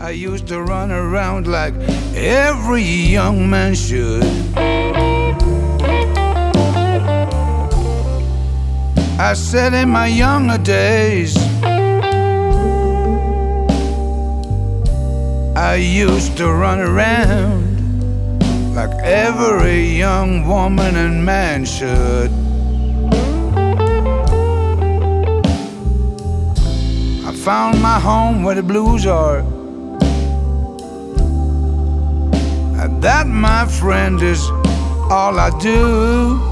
I used to run around like every young man should. I said in my younger days, I used to run around like every young woman and man should. I found my home where the blues are, and that, my friend, is all I do.